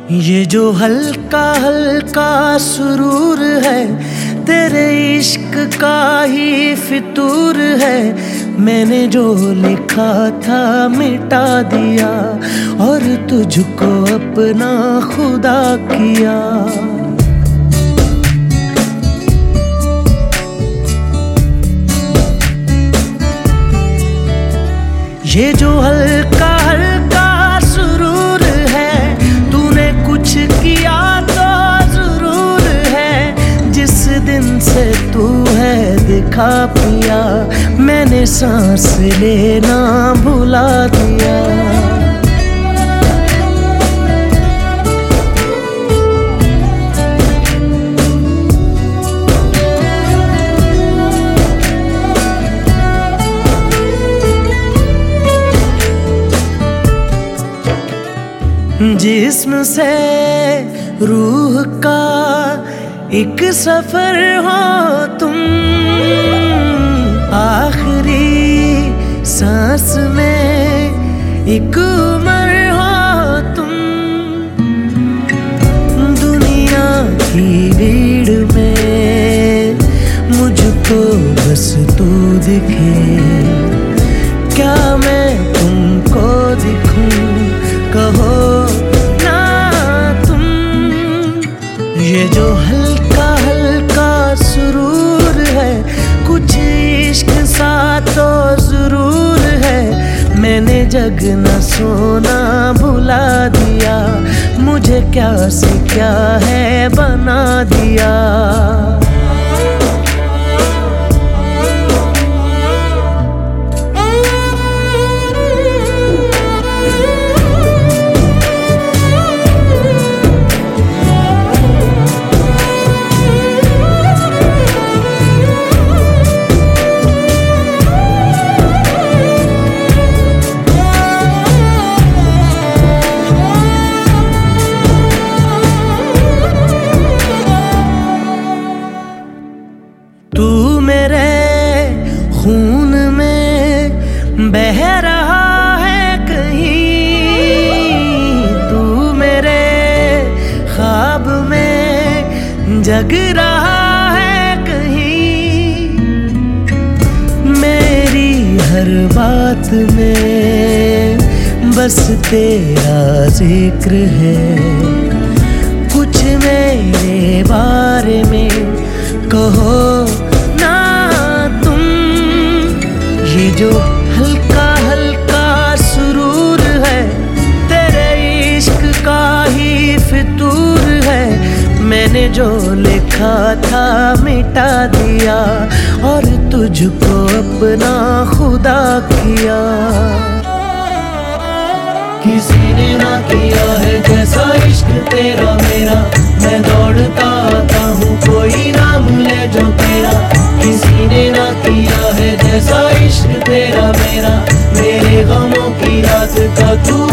ये जो हल्का हल्का सुरूर है तेरे इश्क का ही फितूर है। मैंने जो लिखा था मिटा दिया और तुझको अपना खुदा किया। ये जो हल्का हल्का सुरूर है तूने कुछ किया तो जरूर है। जिस दिन से तू है दिखा पिया मैंने सांस लेना भुला दिया। जिस्म से रूह का एक सफर हो तुम, आखिरी सांस में एक उम्र हो तुम। दुनिया की भीड़ में मुझको बस तू दिखे, क्या मैं तुमको दिखूं कहो ना तुम। ये जो हल्का हल्का सुरूर है कुछ इश्क सा तो जरूर है। मैंने जगना सोना भुला दिया, मुझे क्या से क्या है बना दिया। तू मेरे खून में बह रहा है कहीं, तू मेरे ख्वाब में जग रहा है कहीं। मेरी हर बात में बस तेरा जिक्र है, कुछ मेरे बारे में कहो ना तुम। ये जो हल्का हल्का सुरूर है तेरे इश्क का ही फितूर है। मैंने जो लिखा था मिटा दिया और तुझको अपना खुदा किया। किसी ने ना किया है जैसा इश्क तेरा मेरा, मैं दौड़ता आता हूँ कोई नाम ले जो तेरा। किसी ने ना किया है जैसा इश्क तेरा मेरा, मेरे गमों की रात का तू